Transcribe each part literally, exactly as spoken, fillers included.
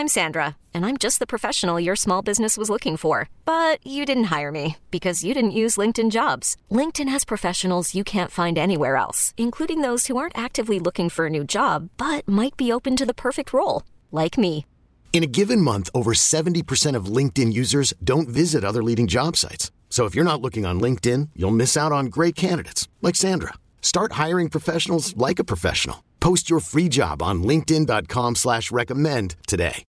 I'm Sandra, and I'm just the professional your small business was looking for. But you didn't hire me because you didn't use LinkedIn Jobs. LinkedIn has professionals you can't find anywhere else, including those who aren't actively looking for a new job, but might be open to the perfect role, like me. In a given month, over seventy percent of LinkedIn users don't visit other leading job sites. So if you're not looking on LinkedIn, you'll miss out on great candidates like Sandra. Start hiring professionals like a professional. Post your free job on linkedin.com slash recommend today.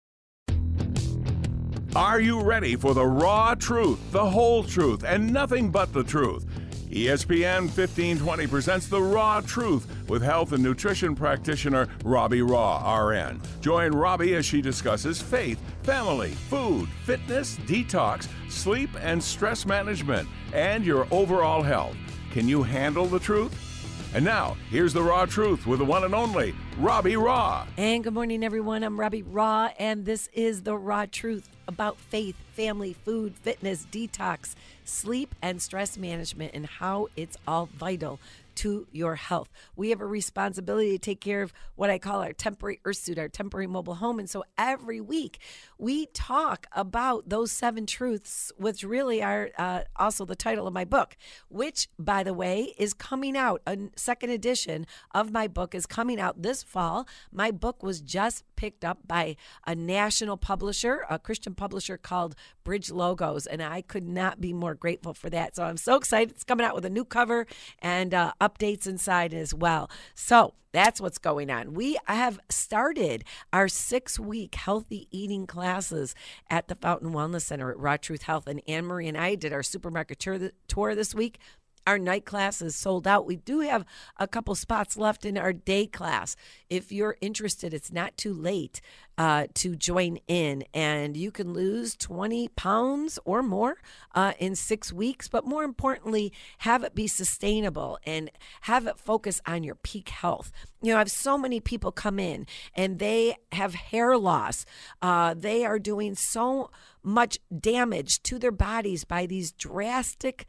Are you ready for the raw truth, the whole truth, and nothing but the truth? E S P N fifteen twenty presents The Raw Truth with health and nutrition practitioner Robbie Raugh, R N. Join Robbie as she discusses faith, family, food, fitness, detox, sleep, and stress management, and your overall health. Can you handle the truth? And now, here's The Raw Truth with the one and only Robbie Raugh. And good morning, everyone. I'm Robbie Raugh, and this is The Raw Truth about faith, family, food, fitness, detox, sleep, and stress management, and how it's all vital to your health. We have a responsibility to take care of what I call our temporary earth suit, our temporary mobile home. And so every week we talk about those seven truths, which really are uh, also the title of my book, which, by the way, is coming out. A second edition of my book is coming out this fall. My book was just picked up by a national publisher, a Christian publisher called Bridge Logos, and I could not be more grateful for that. So I'm so excited. It's coming out with a new cover and uh, updates inside as well. So that's what's going on. We have started our six-week healthy eating classes at the Fountain Wellness Center at Raw Truth Health. And Anne-Marie and I did our supermarket tour, tour this week. Our night class is sold out. We do have a couple spots left in our day class. If you're interested, it's not too late uh, to join in, and you can lose twenty pounds or more uh, in six weeks. But more importantly, have it be sustainable and have it focus on your peak health. You know, I have so many people come in and they have hair loss. Uh, they are doing so much damage to their bodies by these drastic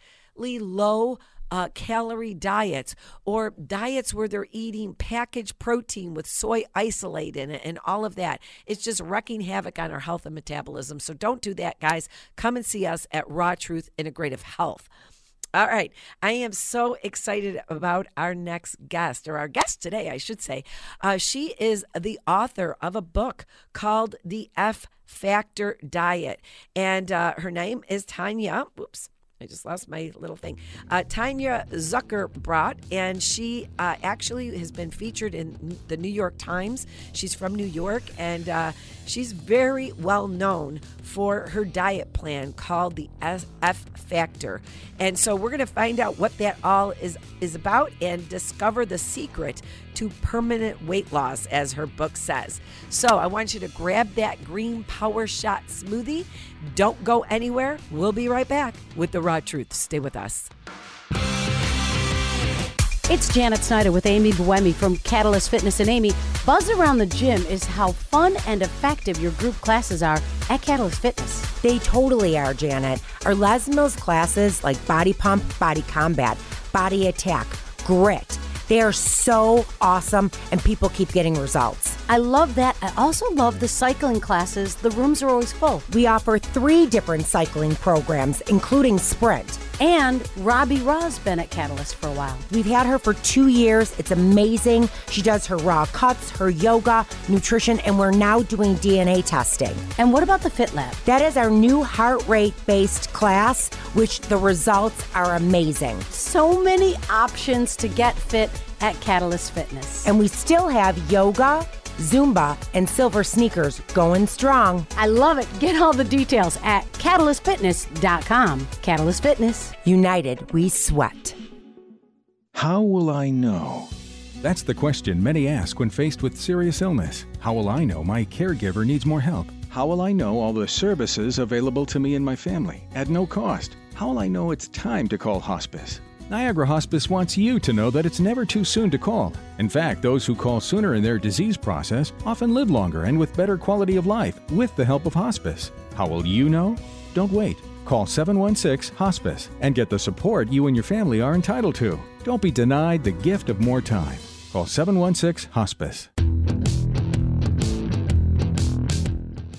low uh, calorie diets, or diets where they're eating packaged protein with soy isolate in it and all of that. It's just wrecking havoc on our health and metabolism. So don't do that, guys. Come and see us at Raw Truth Integrative Health. All right. I am so excited about our next guest, or our guest today, I should say. Uh, she is the author of a book called The F Factor Diet. And uh, her name is Tanya. Whoops. I just lost my little thing. Uh, Tanya Zuckerbrot, and she uh, actually has been featured in the New York Times. She's from New York, and uh, she's very well known for her diet plan called the F Factor. And so we're going to find out what that all is, is about and discover the secret to permanent weight loss, as her book says. So I want you to grab that green Power Shot smoothie. Don't go anywhere. We'll be right back with The Raw Truth. Stay with us. It's Janet Snyder with Amy Buemi from Catalyst Fitness. And Amy, buzz around the gym is how fun and effective your group classes are at Catalyst Fitness. They totally are, Janet. Our Les Mills classes like Body Pump, Body Combat, Body Attack, Grit, they are so awesome, and people keep getting results. I love that. I also love the cycling classes. The rooms are always full. We offer three different cycling programs, including Sprint. And Robbie Raw's been at Catalyst for a while. We've had her for two years. It's amazing. She does her raw cuts, her yoga, nutrition, and we're now doing D N A testing. And what about the Fit Lab? That is our new heart rate-based class, which the results are amazing. So many options to get fit at Catalyst Fitness. And we still have yoga, Zumba, and silver sneakers going strong. I love it. Get all the details at catalyst fitness dot com. Catalyst Fitness. United, we sweat. How will I know? That's the question many ask when faced with serious illness. How will I know my caregiver needs more help? How will I know all the services available to me and my family at no cost? How will I know it's time to call hospice? Niagara Hospice wants you to know that it's never too soon to call. In fact, those who call sooner in their disease process often live longer and with better quality of life with the help of hospice. How will you know? Don't wait. Call seven one six HOSPICE and get the support you and your family are entitled to. Don't be denied the gift of more time. Call seven one six HOSPICE.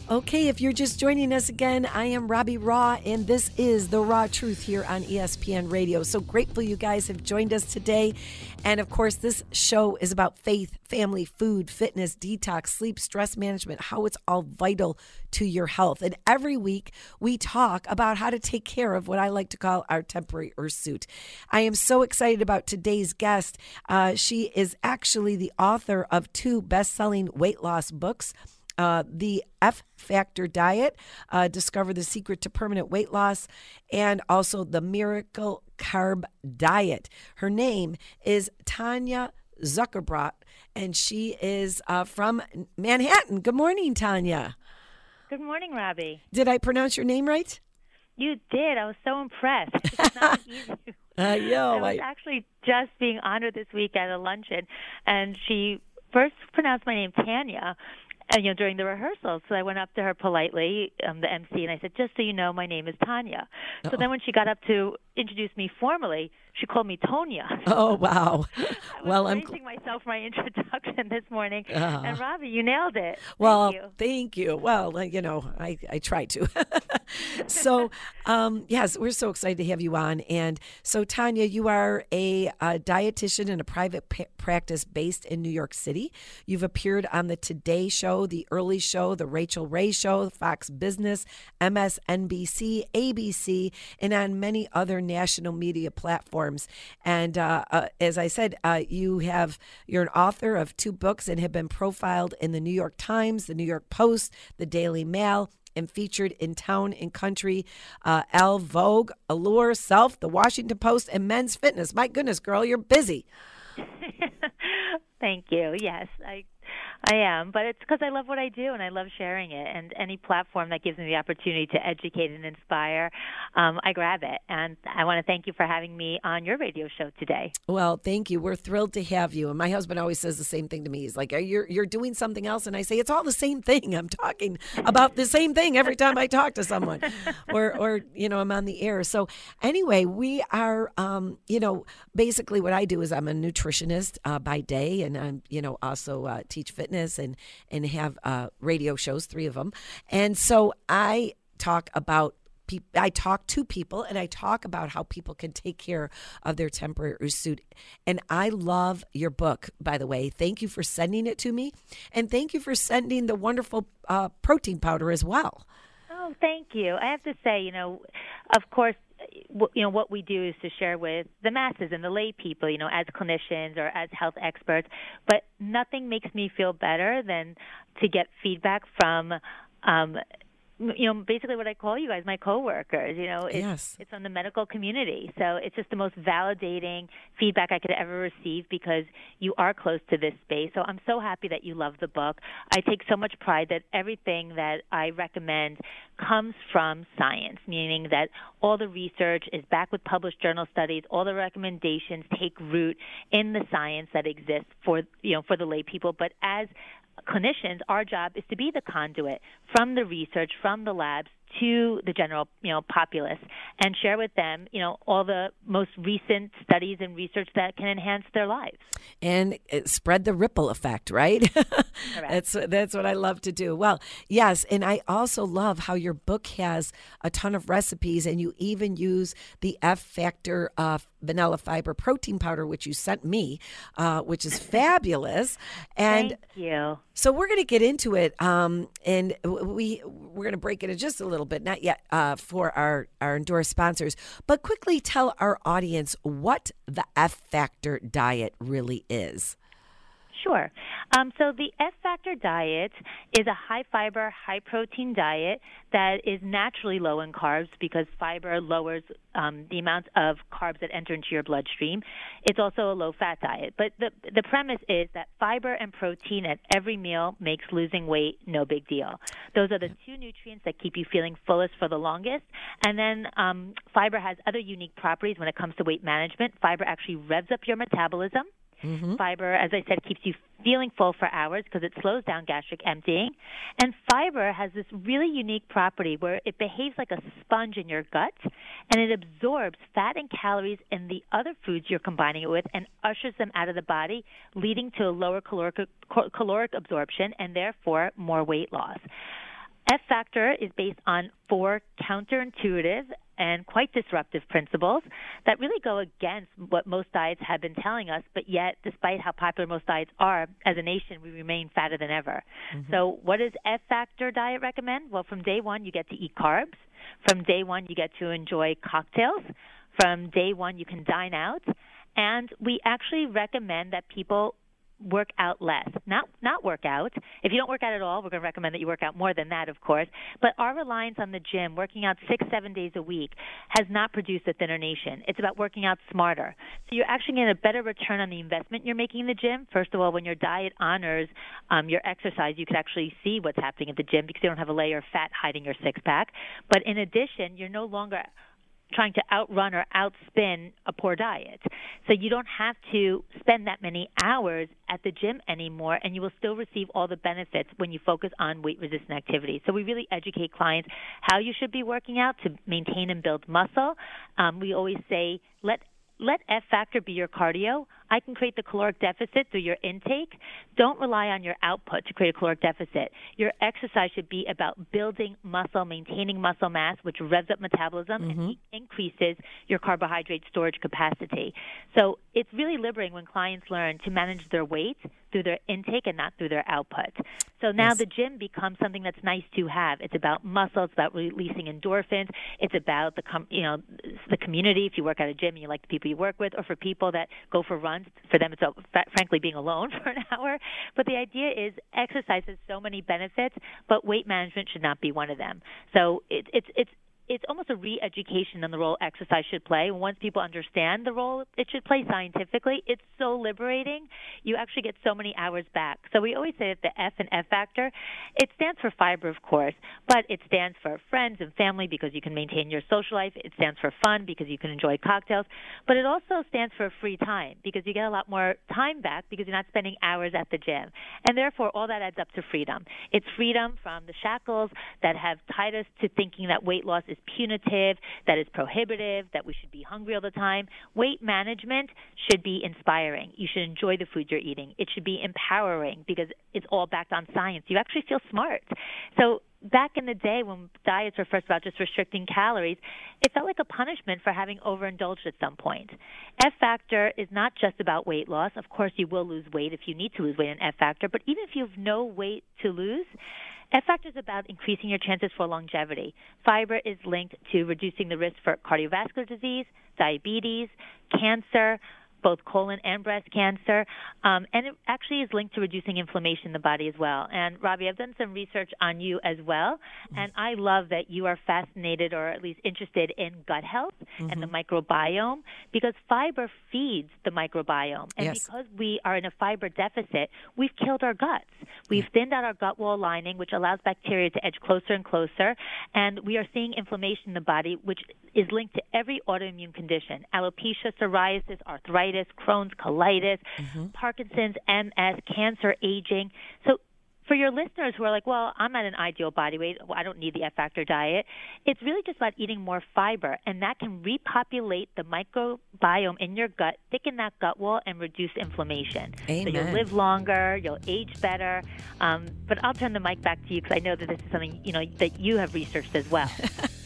Okay, if you're just joining us again, I am Robbie Raw, and this is The Raw Truth here on E S P N Radio. So grateful you guys have joined us today. And of course, this show is about faith, family, food, fitness, detox, sleep, stress management, how it's all vital to your health. And every week, we talk about how to take care of what I like to call our temporary earth suit. I am so excited about today's guest. Uh, she is actually the author of two best-selling weight loss books. Uh, the F Factor Diet, uh, Discover the Secret to Permanent Weight Loss, and also the Miracle Carb Diet. Her name is Tanya Zuckerbrot, and she is uh, from Manhattan. Good morning, Tanya. Good morning, Robbie. Did I pronounce your name right? You did. I was so impressed. It's not easy. I know. I was I... actually just being honored this week at a luncheon, and she first pronounced my name Tanya. And, you know, during the rehearsal, so I went up to her politely, um, the M C, and I said, just so you know, my name is Tanya. So Uh-oh. then when she got up to introduce me formally, she called me Tonya. Oh, wow. I was well, I'm bracing myself for my introduction this morning. Uh-huh. And, Robbie, you nailed it. Well, thank you. Thank you. Well, you know, I, I try to. so, um, yes, we're so excited to have you on. And so, Tanya, you are a, a dietitian in a private p- practice based in New York City. You've appeared on the Today Show, the Early Show, the Rachel Ray Show, Fox Business, M S N B C, A B C, and on many other national media platforms. And uh, uh, as I said, uh, you have you're an author of two books and have been profiled in the New York Times, the New York Post, the Daily Mail, and featured in Town and Country, uh, Elle, Vogue, Allure, Self, the Washington Post, and Men's Fitness. My goodness, girl, you're busy. Thank you. Yes, I I am, but it's because I love what I do and I love sharing it. And any platform that gives me the opportunity to educate and inspire, um, I grab it. And I want to thank you for having me on your radio show today. Well, thank you. We're thrilled to have you. And my husband always says the same thing to me. He's like, "You're you're doing something else," and I say, "It's all the same thing. I'm talking about the same thing every time I talk to someone, or or you know, I'm on the air." So anyway, we are, um, you know, basically what I do is I'm a nutritionist uh, by day, and I'm you know also uh, teach fitness and and have uh, radio shows, three of them. And so I talk about pe- I talk to people and I talk about how people can take care of their temporary suit. And I love your book, by the way. Thank you for sending it to me, and thank you for sending the wonderful uh, protein powder as well. Oh, thank you. I have to say, you know, of course, you know, what we do is to share with the masses and the lay people, you know, as clinicians or as health experts. But nothing makes me feel better than to get feedback from, um, you know, basically what I call you guys, my coworkers. You know, it's, Yes. it's from the medical community. So it's just the most validating feedback I could ever receive because you are close to this space. So I'm so happy that you love the book. I take so much pride that everything that I recommend comes from science, meaning that all the research is backed with published journal studies. All the recommendations take root in the science that exists for, you know, for the lay people. But as clinicians, our job is to be the conduit from the research, from the labs to the general, you know, populace, and share with them, you know, all the most recent studies and research that can enhance their lives. And it spread the ripple effect, right? that's that's what I love to do. Well, yes, and I also love how your book has a ton of recipes, and you even use the F Factor uh, vanilla fiber protein powder, which you sent me, uh, which is fabulous. And Thank you. so we're going to get into it, um, and we we're going to break it in just a little bit, not yet uh, for our our endorsed sponsors, but quickly tell our audience what the F Factor diet really is. Sure. Um, so the F Factor diet is a high-fiber, high-protein diet that is naturally low in carbs because fiber lowers um, the amount of carbs that enter into your bloodstream. It's also a low-fat diet. But the the premise is that fiber and protein at every meal makes losing weight no big deal. Those are the two nutrients that keep you feeling fullest for the longest. And then um, fiber has other unique properties when it comes to weight management. Fiber actually revs up your metabolism. Mm-hmm. Fiber, as I said, keeps you feeling full for hours because it slows down gastric emptying. And fiber has this really unique property where it behaves like a sponge in your gut, and it absorbs fat and calories in the other foods you're combining it with and ushers them out of the body, leading to a lower caloric, caloric absorption and therefore more weight loss. F-Factor is based on four counterintuitive and quite disruptive principles that really go against what most diets have been telling us, but yet, despite how popular most diets are, as a nation, we remain fatter than ever. Mm-hmm. So what does F-Factor diet recommend? Well, from day one, you get to eat carbs. From day one, you get to enjoy cocktails. From day one, you can dine out. And we actually recommend that people work out less, not not work out. If you don't work out at all, we're going to recommend that you work out more than that, of course. But our reliance on the gym, working out six, seven days a week, has not produced a thinner nation. It's about working out smarter. So you're actually getting a better return on the investment you're making in the gym. First of all, when your diet honors um, your exercise, you can actually see what's happening at the gym because you don't have a layer of fat hiding your six-pack. But in addition, you're no longer trying to outrun or outspin a poor diet. So you don't have to spend that many hours at the gym anymore, and you will still receive all the benefits when you focus on weight-resistant activity. So we really educate clients how you should be working out to maintain and build muscle. Um, we always say, let Let F-Factor be your cardio. I can create the caloric deficit through your intake. Don't rely on your output to create a caloric deficit. Your exercise should be about building muscle, maintaining muscle mass, which revs up metabolism mm-hmm. and increases your carbohydrate storage capacity. So it's really liberating when clients learn to manage their weight through their intake and not through their output. So now yes. the gym becomes something that's nice to have. It's about muscle. It's about releasing endorphins. It's about the com- you know the community. If you work at a gym and you like the people you work with, or for people that go for runs, for them it's uh, frankly being alone for an hour. But the idea is exercise has so many benefits, but weight management should not be one of them. So it, it's it's it's almost a re-education on the role exercise should play. Once people understand the role it should play scientifically, it's so liberating. You actually get so many hours back. So we always say that the F in F-Factor, it stands for fiber, of course, but it stands for friends and family because you can maintain your social life. It stands for fun because you can enjoy cocktails. But it also stands for free time because you get a lot more time back because you're not spending hours at the gym. And therefore, all that adds up to freedom. It's freedom from the shackles that have tied us to thinking that weight loss is punitive, that is prohibitive, that we should be hungry all the time. Weight management should be inspiring. You should enjoy the food you're eating. It should be empowering because it's all backed on science. You actually feel smart. So back in the day when diets were first about just restricting calories, it felt like a punishment for having overindulged at some point. F-Factor is not just about weight loss. Of course, you will lose weight if you need to lose weight in F-Factor, but even if you have no weight to lose, F-Factor is about increasing your chances for longevity. Fiber is linked to reducing the risk for cardiovascular disease, diabetes, cancer, both colon and breast cancer, um, and it actually is linked to reducing inflammation in the body as well. And, Robbie, I've done some research on you as well, and I love that you are fascinated or at least interested in gut health mm-hmm. and the microbiome because fiber feeds the microbiome. And yes. because we are in a fiber deficit, we've killed our guts. We've thinned out our gut wall lining, which allows bacteria to edge closer and closer, and we are seeing inflammation in the body, which is linked to every autoimmune condition, alopecia, psoriasis, arthritis, Crohn's, colitis, mm-hmm. Parkinson's, M S, cancer, aging. So for your listeners who are like, well, I'm at an ideal body weight, well, I don't need the F-Factor diet, it's really just about eating more fiber, and that can repopulate the microbiome in your gut, thicken that gut wall, and reduce inflammation. Amen. So you'll live longer, you'll age better. Um, but I'll turn the mic back to you because I know that this is something you know that you have researched as well.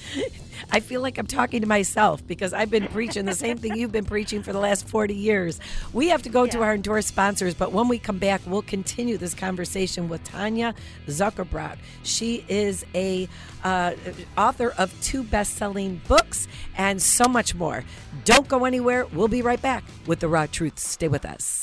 I feel like I'm talking to myself because I've been preaching the same thing you've been preaching for the last forty years. We have to go yeah. to our endorsed sponsors, but when we come back, we'll continue this conversation with Tanya Zuckerbrod. She is a uh, author of two best-selling books and so much more. Don't go anywhere. We'll be right back with The Raw Truth. Stay with us.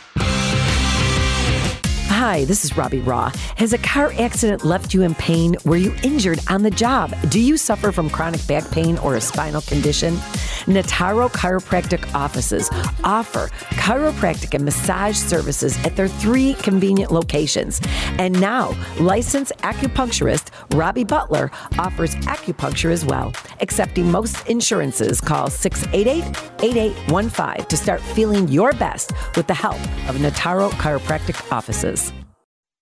Hi, this is Robbie Raw. Has a car accident left you in pain? Were you injured on the job? Do you suffer from chronic back pain or a spinal condition? Nataro Chiropractic offices offer chiropractic and massage services at their three convenient locations. And now, licensed acupuncturist Robbie Butler offers acupuncture as well. Accepting most insurances, call six eight eight, eight eight one five to start feeling your best with the help of Nataro Chiropractic offices.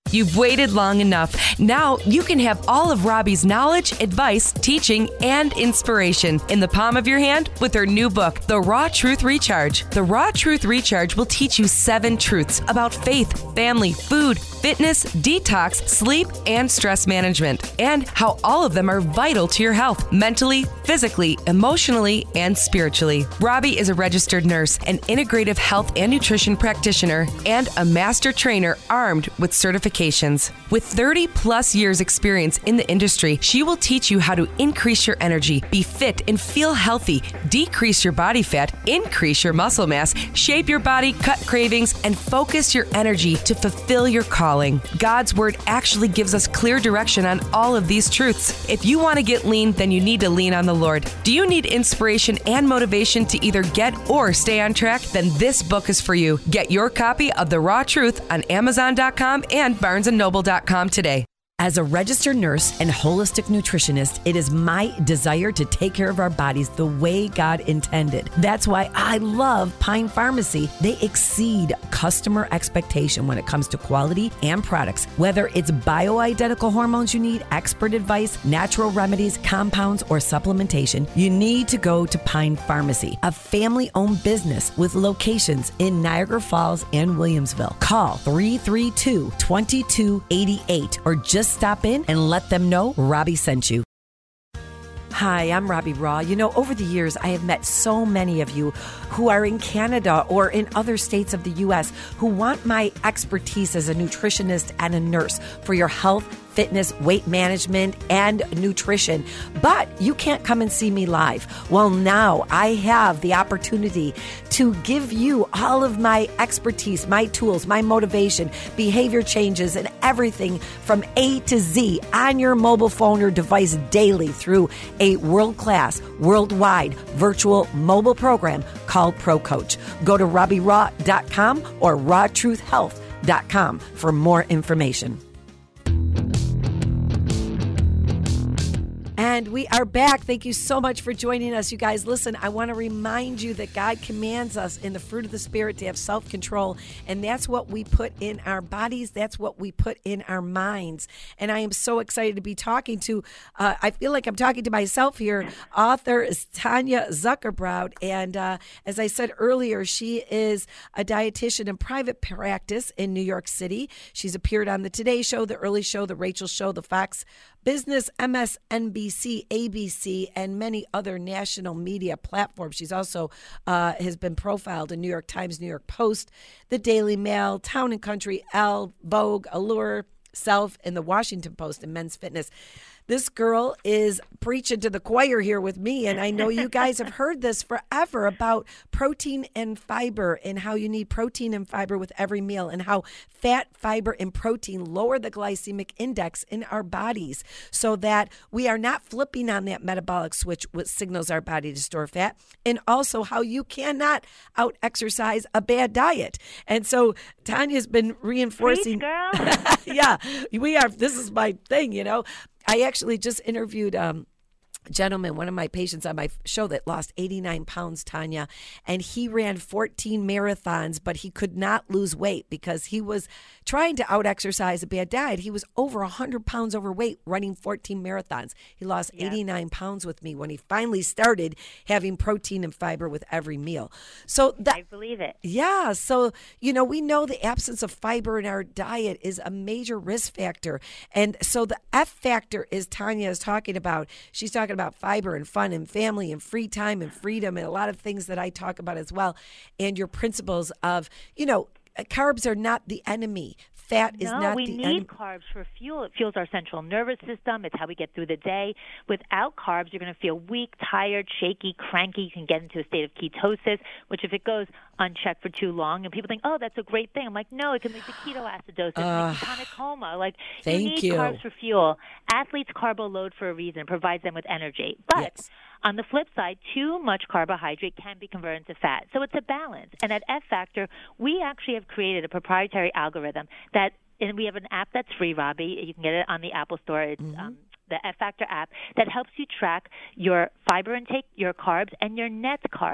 You've waited long enough. Now you can have all of Robbie's knowledge, advice, teaching, and inspiration in the palm of your hand with her new book, The Raw Truth Recharge. The Raw Truth Recharge will teach you seven truths about faith, family, food, fitness, detox, sleep, and stress management, and how all of them are vital to your health, mentally, physically, emotionally, and spiritually. Robbie is a registered nurse, an integrative health and nutrition practitioner, and a master trainer armed with certifications. With thirty plus years experience in the industry, she will teach you how to increase your energy, be fit and feel healthy, decrease your body fat, increase your muscle mass, shape your body, cut cravings, and focus your energy to fulfill your calling. God's Word actually gives us clear direction on all of these truths. If you want to get lean, then you need to lean on the Lord. Do you need inspiration and motivation to either get or stay on track? Then this book is for you. Get your copy of The Raw Truth on Amazon dot com and barnes and noble dot com today. As a registered nurse and holistic nutritionist, it is my desire to take care of our bodies the way God intended. That's why I love Pine Pharmacy. They exceed customer expectation when it comes to quality and products. Whether it's bioidentical hormones you need, expert advice, natural remedies, compounds, or supplementation, you need to go to Pine Pharmacy, a family-owned business with locations in Niagara Falls and Williamsville. Call three three two, two two eight eight or just stop in and let them know Robbie sent you. Hi, I'm Robbie Raw. You know, over the years, I have met so many of you who are in Canada or in other states of the U S who want my expertise as a nutritionist and a nurse for your health, fitness, weight management, and nutrition. But you can't come and see me live. Well, now I have the opportunity to give you all of my expertise, my tools, my motivation, behavior changes, and everything from A to Z on your mobile phone or device daily through a world-class, worldwide virtual mobile program called ProCoach. Go to robbie raw dot com or raw truth health dot com for more information. And we are back. Thank you so much for joining us, you guys. Listen, I want to remind you that God commands us in the fruit of the Spirit to have self-control, and that's what we put in our bodies. That's what we put in our minds. And I am so excited to be talking to, uh, I feel like I'm talking to myself here, author is Tanya Zuckerbrod. And uh, as I said earlier, she is a dietitian in private practice in New York City. She's appeared on the Today Show, the Early Show, the Rachel Show, the Fox Business, M S N B C, A B C, and many other national media platforms. She's also uh, has been profiled in New York Times, New York Post, the Daily Mail, Town and Country, Elle, Vogue, Allure, Self, and the Washington Post and Men's Fitness. This girl is preaching to the choir here with me, and I know you guys have heard this forever about protein and fiber and how you need protein and fiber with every meal and how fat, fiber, and protein lower the glycemic index in our bodies so that we are not flipping on that metabolic switch which signals our body to store fat, and also how you cannot out-exercise a bad diet. And so Tanya's been reinforcing. Preach, girl. Yeah, we are. This is my thing, you know. I actually just interviewed um, a gentleman, one of my patients on my show that lost eighty-nine pounds, Tanya, and he ran fourteen marathons, but he could not lose weight because he was trying to out-exercise a bad diet. He was over one hundred pounds overweight running fourteen marathons. He lost yep. eighty-nine pounds with me when he finally started having protein and fiber with every meal. So that, I believe it. Yeah. So, you know, we know the absence of fiber in our diet is a major risk factor. And so the F factor is Tanya is talking about. She's talking about fiber and fun and family and free time and freedom and a lot of things that I talk about as well. And your principles of, you know, carbs are not the enemy. Fat is no, not we the need enemy. carbs for fuel. It fuels our central nervous system. It's how we get through the day. Without carbs, you're going to feel weak, tired, shaky, cranky. You can get into a state of ketosis, which if it goes unchecked for too long, and people think, oh, that's a great thing. I'm like, no, it can lead to ketoacidosis, uh, ketonic coma. Like, thank you need you. carbs for fuel. Athletes carbo load for a reason. It provides them with energy. But yes. on the flip side, too much carbohydrate can be converted into fat. So it's a balance. And at F Factor, we actually have created a proprietary algorithm that, and we have an app that's free, Robbie. You can get it on the Apple Store. It's mm-hmm. um, the F Factor app that helps you track your fiber intake, your carbs, and your net carbs.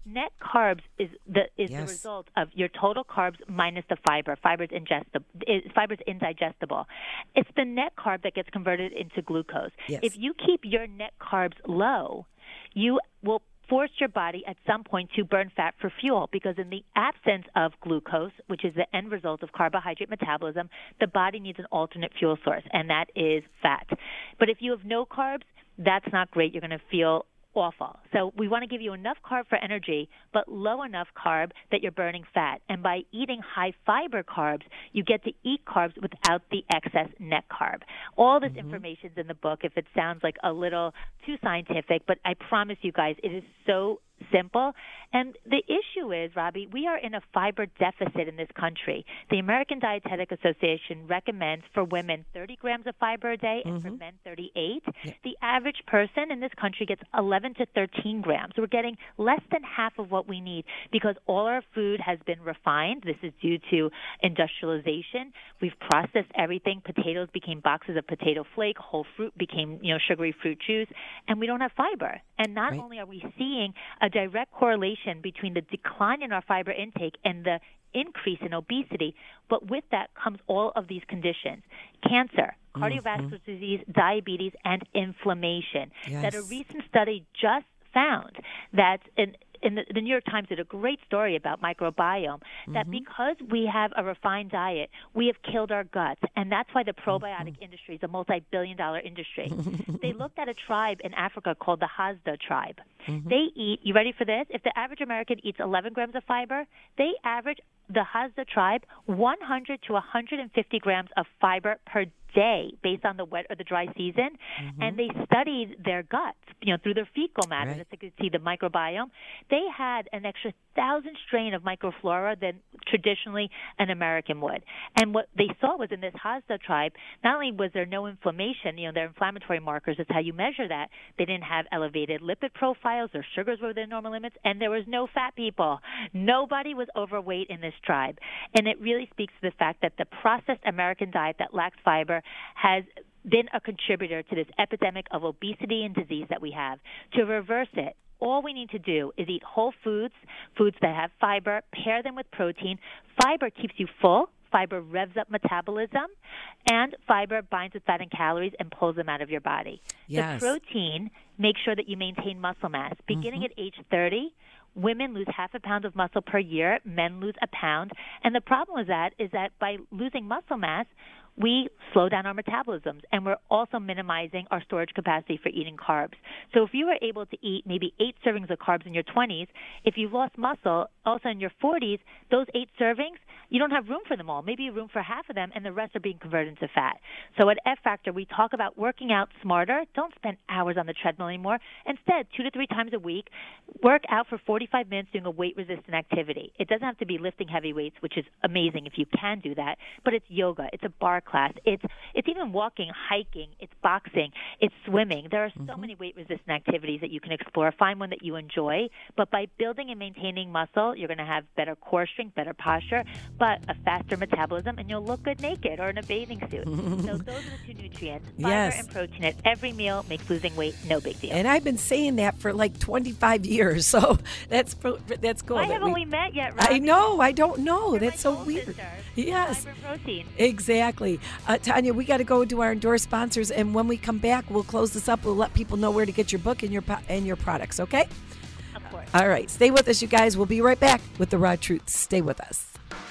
net carbs is the is Yes. the result of your total carbs minus the fiber. Fiber is ingestible. Fiber is indigestible. It's the net carb that gets converted into glucose. Yes. If you keep your net carbs low, you will force your body at some point to burn fat for fuel, because in the absence of glucose, which is the end result of carbohydrate metabolism, the body needs an alternate fuel source, and that is fat. But if you have no carbs, that's not great. You're going to feel awful. So we want to give you enough carb for energy, but low enough carb that you're burning fat. And by eating high fiber carbs, you get to eat carbs without the excess net carb. All this mm-hmm. information is in the book if it sounds like a little too scientific, but I promise you guys it is so simple. And the issue is, Robbie, we are in a fiber deficit in this country. The American Dietetic Association recommends for women thirty grams of fiber a day and mm-hmm. for men thirty-eight. Yeah. The average person in this country gets eleven to thirteen grams. We're getting less than half of what we need because all our food has been refined. This is due to industrialization. We've processed everything. Potatoes became boxes of potato flake. Whole fruit became, you know, sugary fruit juice. And we don't have fiber. And not right. only are we seeing a direct correlation between the decline in our fiber intake and the increase in obesity, but with that comes all of these conditions: cancer, cardiovascular mm-hmm. disease, diabetes, and inflammation. Yes. That a recent study just found that in In the, the New York Times did a great story about microbiome, that mm-hmm. because we have a refined diet, we have killed our guts, and that's why the probiotic mm-hmm. industry is a multi-billion dollar industry. They looked at a tribe in Africa called the Hadza tribe. Mm-hmm. They eat, you ready for this? If the average American eats eleven grams of fiber, they average, the Hadza tribe, one hundred to one hundred fifty grams of fiber per day based on the wet or the dry season. Mm-hmm. And they studied their guts, you know, through their fecal matter, right. so you could see the microbiome. They had an extra thousand strain of microflora than traditionally an American would. And what they saw was in this Hadza tribe, not only was there no inflammation, you know, their inflammatory markers, that's how you measure that. They didn't have elevated lipid profiles, their sugars were within normal limits, and there was no fat people. Nobody was overweight in this tribe. And it really speaks to the fact that the processed American diet that lacks fiber has been a contributor to this epidemic of obesity and disease that we have. To reverse it, all we need to do is eat whole foods, foods that have fiber, pair them with protein. Fiber keeps you full. Fiber revs up metabolism, and fiber binds with fat and calories and pulls them out of your body. Yes. The protein makes sure that you maintain muscle mass. Beginning mm-hmm. at age thirty, women lose half a pound of muscle per year. Men lose a pound. And the problem with that is that by losing muscle mass, we slow down our metabolisms, and we're also minimizing our storage capacity for eating carbs. So if you were able to eat maybe eight servings of carbs in your twenties, if you lost muscle also in your forties, those eight servings, you don't have room for them all. Maybe you have room for half of them, and the rest are being converted into fat. So at F Factor, we talk about working out smarter. Don't spend hours on the treadmill anymore. Instead, two to three times a week, work out for forty-five minutes doing a weight-resistant activity. It doesn't have to be lifting heavy weights, which is amazing if you can do that, but it's yoga, it's a bar class, it's it's even walking, hiking, it's boxing, it's swimming. There are so mm-hmm. many weight-resistant activities that you can explore. Find one that you enjoy, but by building and maintaining muscle, you're going to have better core strength, better posture, but a faster metabolism, and you'll look good naked or in a bathing suit. So those are the two nutrients, fiber yes. and protein at every meal makes losing weight no big deal. And I've been saying that for like twenty-five years, so that's that's cool. Why that haven't we, we met yet, Rob? I know, I don't know. You're that's so weird. Sister. Yes. Fiber protein. Exactly. Uh, Tanya, we got to go to our endorsed sponsors, and when we come back, we'll close this up. We'll let people know where to get your book and your po- and your products, okay? Of course. All right. Stay with us, you guys. We'll be right back with The Raw Truth. Stay with us.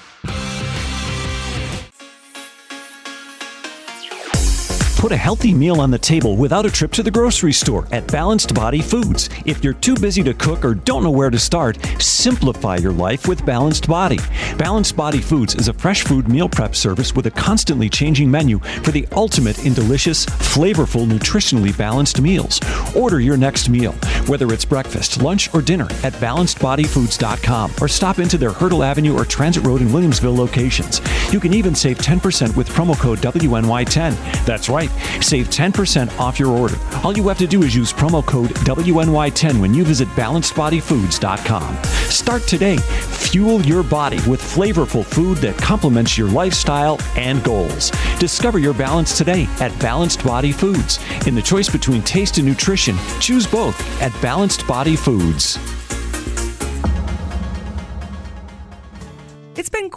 Put a healthy meal on the table without a trip to the grocery store at Balanced Body Foods. If you're too busy to cook or don't know where to start, simplify your life with Balanced Body. Balanced Body Foods is a fresh food meal prep service with a constantly changing menu for the ultimate in delicious, flavorful, nutritionally balanced meals. Order your next meal, whether it's breakfast, lunch, or dinner, at balanced body foods dot com or stop into their Hurdle Avenue or Transit Road in Williamsville locations. You can even save ten percent with promo code W N Y ten. That's right. Save ten percent off your order. All you have to do is use promo code W N Y ten when you visit balanced body foods dot com. Start today. Fuel your body with flavorful food that complements your lifestyle and goals. Discover your balance today at Balanced Body Foods. In the choice between taste and nutrition, choose both at Balanced Body Foods.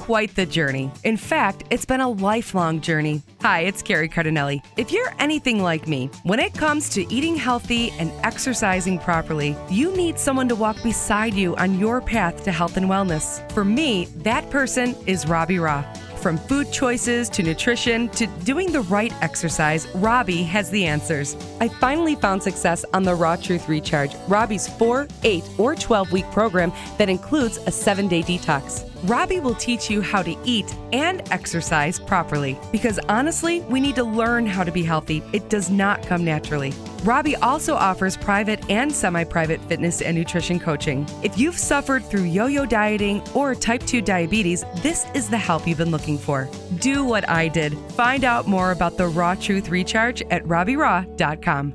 quite the journey. In fact, it's been a lifelong journey. Hi, it's Carrie Cardinelli. If you're anything like me, when it comes to eating healthy and exercising properly, you need someone to walk beside you on your path to health and wellness. For me, that person is Robbie Raw. From food choices to nutrition to doing the right exercise, Robbie has the answers. I finally found success on the Raw Truth Recharge, Robbie's four, eight, or twelve-week program that includes a seven-day detox. Robbie will teach you how to eat and exercise properly because honestly, we need to learn how to be healthy. It does not come naturally. Robbie also offers private and semi-private fitness and nutrition coaching. If you've suffered through yo-yo dieting or type two diabetes, this is the help you've been looking for. Do what I did. Find out more about the Raw Truth Recharge at robbie raw dot com.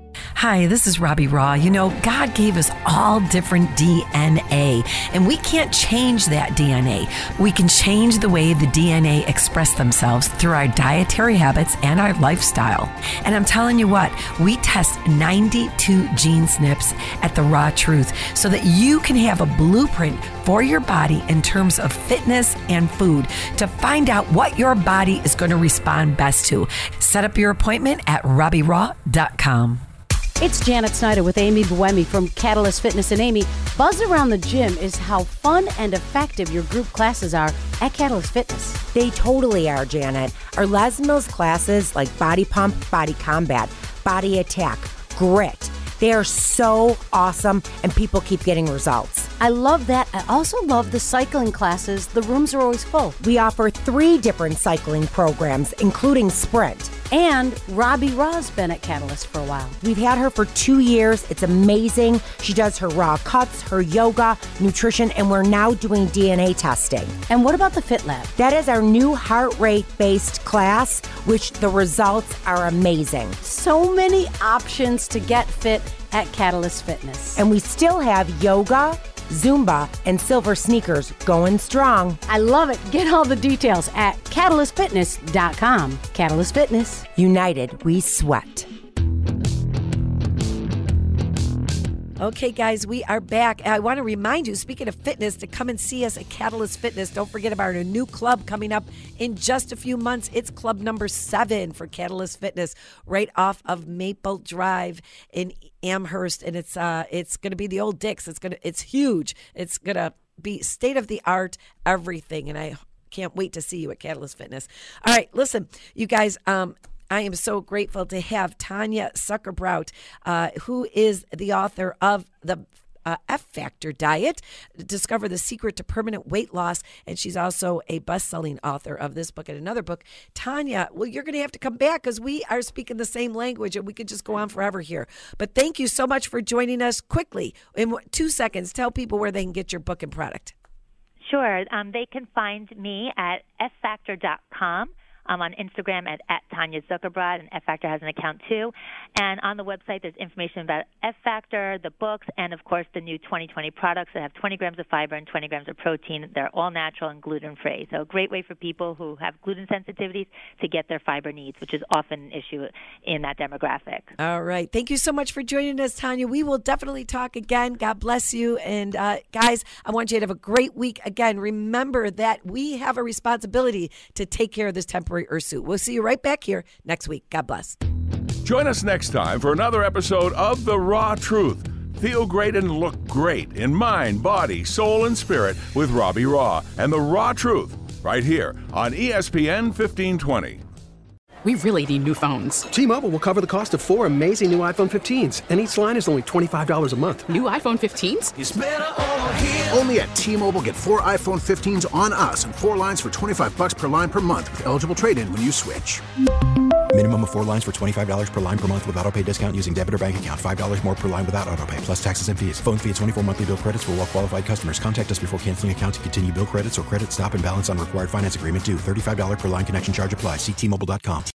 Hi, this is Robbie Raw. You know, God gave us all different D N A, and we can't change that D N A. We can change the way the D N A express themselves through our dietary habits and our lifestyle. And I'm telling you what, we test ninety-two gene snips at The Raw Truth so that you can have a blueprint for your body in terms of fitness and food to find out what your body is going to respond best to. Set up your appointment at robbie raw dot com. It's Janet Snyder with Amy Buemi from Catalyst Fitness and Amy. Buzz around the gym is how fun and effective your group classes are at Catalyst Fitness. They totally are, Janet. Our Les Mills classes like Body Pump, Body Combat, Body Attack, Grit, they are so awesome and people keep getting results. I love that. I also love the cycling classes. The rooms are always full. We offer three different cycling programs, including Sprint. And Robbie Raw's been at Catalyst for a while. We've had her for two years. It's amazing. She does her raw cuts, her yoga, nutrition, and we're now doing D N A testing. And what about the Fit Lab? That is our new heart rate-based class, which the results are amazing. So many options to get fit at Catalyst Fitness. And we still have yoga, Zumba, and silver sneakers going strong. I love it. Get all the details at catalyst fitness dot com. Catalyst Fitness. United, we sweat. Okay, guys, we are back. I want to remind you, speaking of fitness, to come and see us at Catalyst Fitness. Don't forget about our new club coming up in just a few months. It's club number seven for Catalyst Fitness, right off of Maple Drive in Amherst, and it's uh, it's going to be the old Dick's. It's gonna, it's huge. It's going to be state of the art, everything, and I can't wait to see you at Catalyst Fitness. All right, listen, you guys. Um, I am so grateful to have Tanya Zuckerbraut, uh, who is the author of the uh, F Factor Diet, Discover the Secret to Permanent Weight Loss, and she's also a best-selling author of this book and another book. Tanya, well, you're going to have to come back because we are speaking the same language, and we could just go on forever here. But thank you so much for joining us. Quickly, in two seconds, tell people where they can get your book and product. Sure. Um, they can find me at f factor dot com. I'm on Instagram at, at Tanya Zuckerbraut, and F Factor has an account too. And on the website, there's information about F Factor, the books, and, of course, the new twenty twenty products that have twenty grams of fiber and twenty grams of protein. They're all natural and gluten-free. So a great way for people who have gluten sensitivities to get their fiber needs, which is often an issue in that demographic. All right. Thank you so much for joining us, Tanya. We will definitely talk again. God bless you. And, uh, guys, I want you to have a great week. Again, remember that we have a responsibility to take care of this temporary Ursu. We'll see you right back here next week. God bless. Join us next time for another episode of The Raw Truth. Feel great and look great in mind, body, soul, and spirit with Robbie Raw and The Raw Truth right here on E S P N fifteen twenty. We really need new phones. T-Mobile will cover the cost of four amazing new iPhone fifteens, and each line is only twenty-five dollars a month. New iPhone fifteens? It's better over here. Only at T-Mobile, get four iPhone fifteens on us and four lines for twenty-five dollars per line per month with eligible trade-in when you switch. Minimum of four lines for twenty-five dollars per line per month with autopay discount using debit or bank account. five dollars more per line without autopay, plus taxes and fees. Phone fee at twenty-four monthly bill credits for well-qualified customers. Contact us before canceling account to continue bill credits or credit stop and balance on required finance agreement due. thirty-five dollars per line connection charge applies. See T Mobile dot com.